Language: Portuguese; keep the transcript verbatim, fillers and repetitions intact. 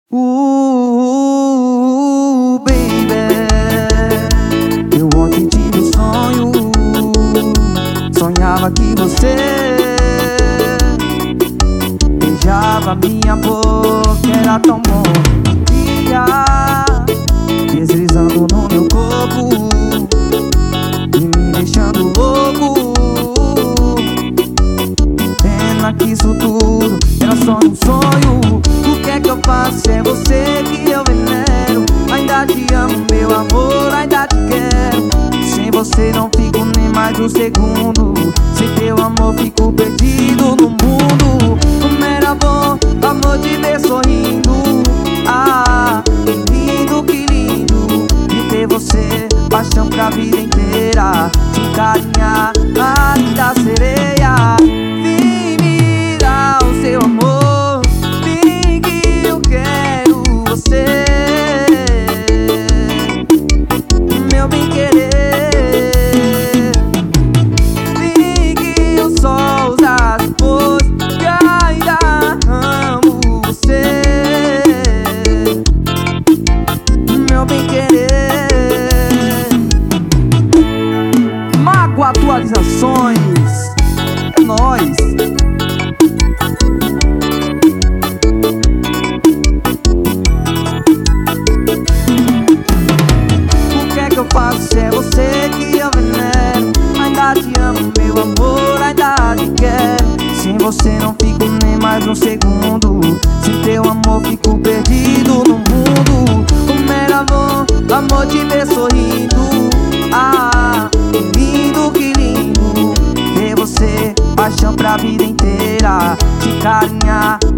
Uh, baby, eu ontem tive um sonho. Sonhava que você beijava minha boca, era tão bom. Ia deslizando no meu corpo e me deixando louco. Pena que isso tudo era só um sonho. O que é que eu faço? É você que eu venero. Ainda te amo, meu amor, ainda te quero. Sem você não fico nem mais um segundo. Sem teu amor fico perdido no mundo. Como era bom, amor, te ver sorrindo. Ah, que lindo, que lindo de ter você. Paixão pra vida inteira. Te encarinhar, a linda sereia. Vem me dar o seu amor. Vem que eu quero você. Meu bem querer. Vem que eu só uso as cores que ainda amo você. Meu bem querer. Mago Atualizações. É nóis. Eu faço, é você que eu venero. Ainda te amo, meu amor, ainda te quero. Sem você não fico nem mais um segundo. Sem teu amor fico perdido no mundo. Como era bom, amor, te ver sorrindo. Ah, que lindo, que lindo ver você. Paixão pra vida inteira. Te carinhar,